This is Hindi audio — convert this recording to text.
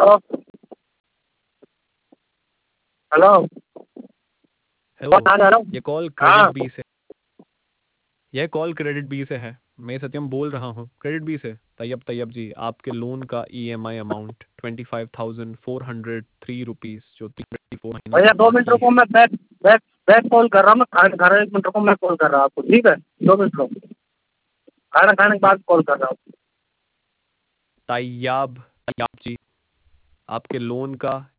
Hello hello. हेलो। कहाँ जा रहा हूँ? ये कॉल हाँ। क्रेडिट बी से यह कॉल क्रेडिट बी से है। मैं सत्यम बोल रहा हूँ क्रेडिट बी से। तैयब जी, आपके लोन का ईएमआई अमाउंट 25,403 रुपीज़ जो 3 महीनों भैया तक 2 मिनट बाकी रुको, है। मैं बैक बैक बैक कॉल कर रहा हूँ। मैं खाना खा रहा हूँ, 1 मिनट रुको, मैं कॉल कर रहा हूँ आपको, ठीक है? 2 मिनट रुको, खाना खाने के बाद कॉल कर रहा हूँ। तैयब जी, आपके लोन का